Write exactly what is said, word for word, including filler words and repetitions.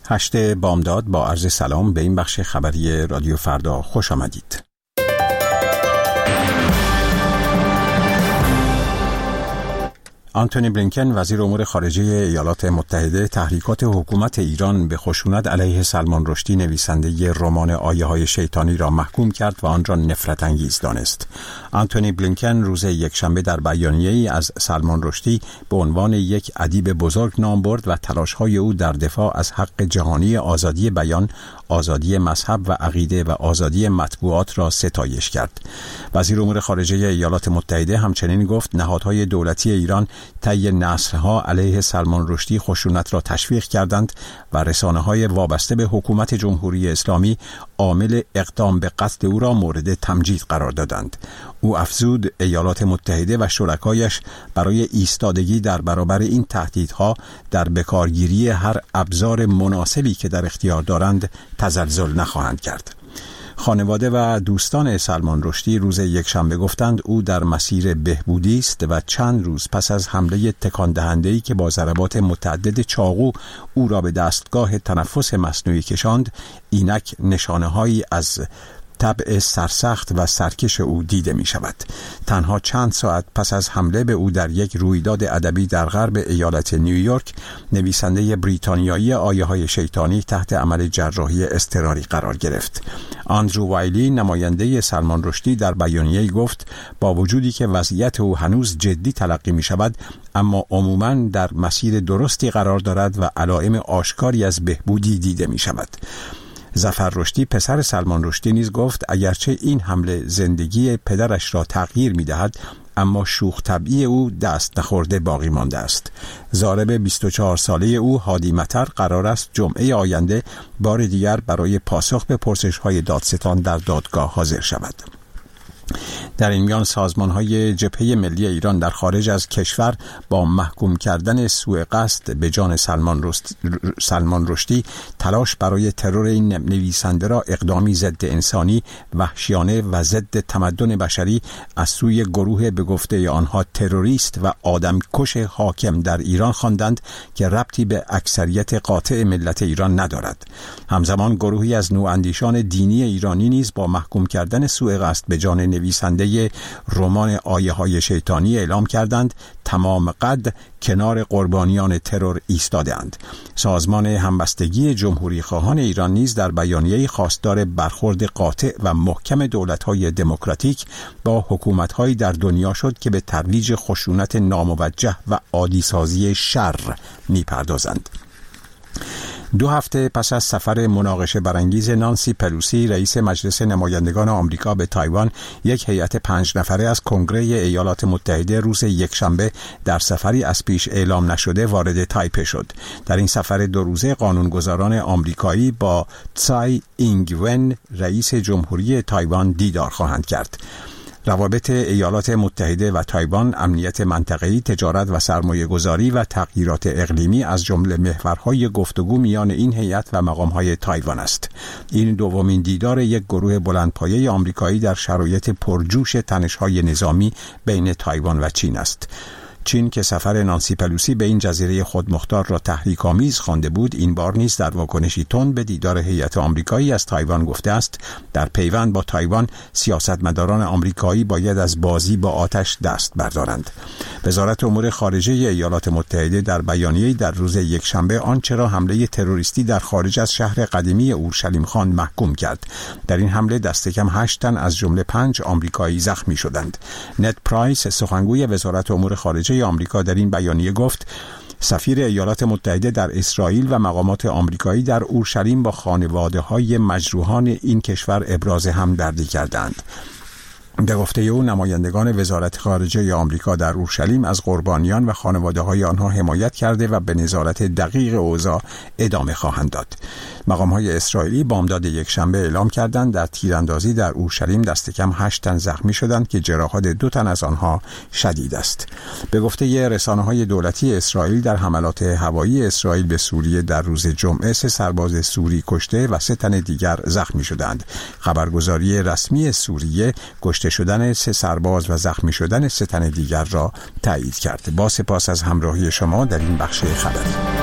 هشت بامداد با عرض سلام به این بخش خبری رادیو فردا خوش آمدید. آنتونی بلینکن وزیر امور خارجه ایالات متحده تحریکات حکومت ایران به خشونت علیه سلمان رشدی نویسنده رمان آیه‌های شیطانی را محکوم کرد و آن را نفرت انگیز دانست. آنتونی بلینکن روز یکشنبه در بیانیه‌ای از سلمان رشدی به عنوان یک ادیب بزرگ نام برد و تلاش‌های او در دفاع از حق جهانی آزادی بیان، آزادی مذهب و عقیده و آزادی مطبوعات را ستایش کرد. وزیر امور خارجه ایالات متحده همچنین گفت نهادهای دولتی ایران طی نسل‌ها علیه سلمان رشدی خشونت را تشویق کردند و رسانه‌های وابسته به حکومت جمهوری اسلامی عامل اقدام به قتل او را مورد تمجید قرار دادند. او افزود ایالات متحده و شرکایش برای ایستادگی در برابر این تهدیدها در بکارگیری هر ابزار مناسبی که در اختیار دارند تزلزل نخواهند کرد. خانواده و دوستان سلمان رشدی روز یکشنبه گفتند او در مسیر بهبودی است و چند روز پس از حمله تکان دهنده‌ای که با ضربات متعدد چاقو او را به دستگاه تنفس مصنوعی کشاند، اینک نشانه‌هایی از طبع سرسخت و سرکش او دیده می شود. تنها چند ساعت پس از حمله به او در یک رویداد ادبی در غرب ایالت نیویورک، نویسنده بریتانیایی آیه‌های شیطانی تحت عمل جراحی اضطراری قرار گرفت. آندرو وایلی نماینده سلمان رشدی در بیانیه‌ای گفت با وجودی که وضعیت او هنوز جدی تلقی می شود، اما عموماً در مسیر درستی قرار دارد و علائم آشکاری از بهبودی دیده می شود. ظفر رشدی پسر سلمان رشدی نیز گفت اگرچه این حمله زندگی پدرش را تغییر می دهد، اما شوخ طبعی او دست نخورده باقی مانده است. ضارب بیست و چهار ساله او هادی مطر قرار است جمعه آینده بار دیگر برای پاسخ به پرسش‌های دادستان در دادگاه حاضر شود. در این میان سازمان‌های جبهه ملی ایران در خارج از کشور با محکوم کردن سوء قصد به جان سلمان رشدی, سلمان رشدی تلاش برای ترور این نویسنده را اقدامی ضد انسانی، وحشیانه و ضد تمدن بشری از سوی گروه به گفته آنها تروریست و آدمکش حاکم در ایران خواندند که ربطی به اکثریت قاطع ملت ایران ندارد. همزمان گروهی از نواندیشان دینی ایرانی نیز با محکوم کردن سوء قصد به جان نویسنده رمان آیه‌های شیطانی اعلام کردند تمام قد کنار قربانیان ترور ایستاده‌اند. سازمان همبستگی جمهوری خواهان ایران نیز در بیانیه‌ای خواستار برخورد قاطع و محکم دولت‌های دموکراتیک با حکومت‌هایی در دنیا شد که به ترویج خشونت ناموجه و عادی‌سازی شر می‌پردازند. دو هفته پس از سفر مناقشه برانگیز نانسی پلوسی رئیس مجلس نمایندگان آمریکا به تایوان، یک هیئت پنج نفره از کنگره ایالات متحده روز یکشنبه در سفری از پیش اعلام نشده وارد تایپه شد. در این سفر دو روزه قانونگذاران آمریکایی با تسای اینگ ون رئیس جمهوری تایوان دیدار خواهند کرد. روابط ایالات متحده و تایوان، امنیت منطقه‌ای، تجارت و سرمایه‌گذاری و تغییرات اقلیمی از جمله محورهای گفتگو میان این هیئت و مقام‌های تایوان است. این دومین دیدار یک گروه بلندپایه آمریکایی در شرایط پرجوش تنش‌های نظامی بین تایوان و چین است. چین که سفر نانسی پلوسی به این جزیره خودمختار را تحریک‌آمیز خوانده بود، این بار نیز در واکنشی تند به دیدار هیئت آمریکایی از تایوان گفته است در پیوند با تایوان سیاستمداران آمریکایی باید از بازی با آتش دست بردارند. وزارت امور خارجه ایالات متحده در بیانیه‌ای در روز یکشنبه آنچه را حمله تروریستی در خارج از شهر قدیمی اورشلیم خان محکوم کرد. در این حمله دست کم هشت تن از جمله پنج آمریکایی زخمی شدند. نت پرایس سخنگوی وزارت امور خارجه آمریکا در این بیانیه گفت سفیر ایالات متحده در اسرائیل و مقامات آمریکایی در اورشلیم با خانواده‌های مجروحان این کشور ابراز همدردی کردند. به گفته او نمایندگان وزارت خارجه آمریکا در اورشلیم از قربانیان و خانواده‌های آنها حمایت کرده و به نظارت دقیق اوضاع ادامه خواهند داد. مقام‌های اسرائیلی بامداد یکشنبه اعلام کردند در تیراندازی در اورشلیم دست کم هشت تن زخمی شدند که جراحات دو تن از آنها شدید است. به گفته رسانه‌های دولتی اسرائیل در حملات هوایی اسرائیل به سوریه در روز جمعه سه سرباز سوری کشته و سه تن دیگر زخمی شدند. خبرگزاری رسمی سوریه کشته شدن سه سرباز و زخمی شدن سه تن دیگر را تایید کرد. با سپاس از همراهی شما در این بخش خبری.